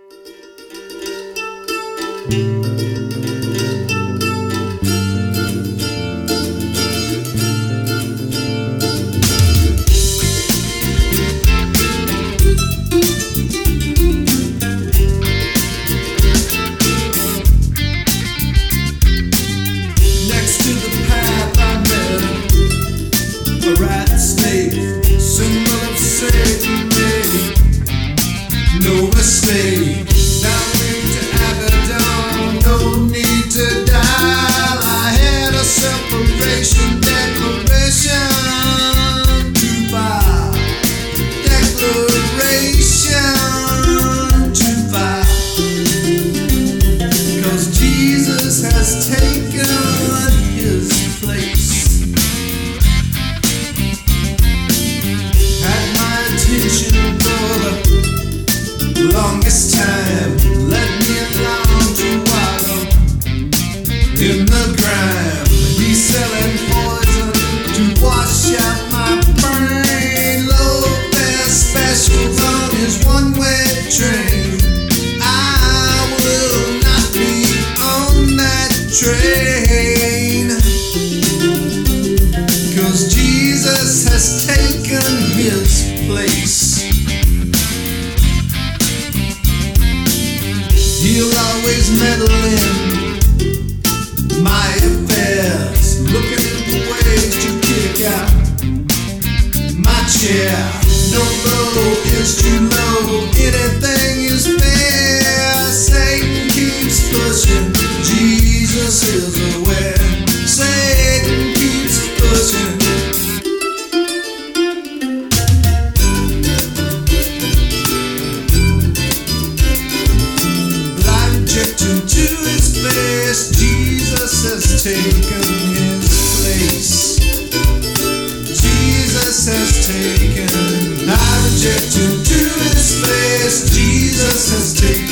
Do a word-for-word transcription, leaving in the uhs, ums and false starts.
No mistake, down into Abaddon, no need to dial. I had a separation declaration to file, declaration to file, 'cause Jesus has taken his place. Had my attention for the longest time, led me along to wallow in the grime. He's selling poison to wash out my brain. Low fare specials on his one-way train. I will not be on that train, 'cause Jesus has taken his place. He'll always meddle in my affairs, looking for ways to kick out my chair. No low is too low, anything is fair. Satan keeps pushing, Jesus is aware. Satan keeps pushing. To his face, Jesus has taken his place. Jesus has taken, I reject him to his face. Jesus has taken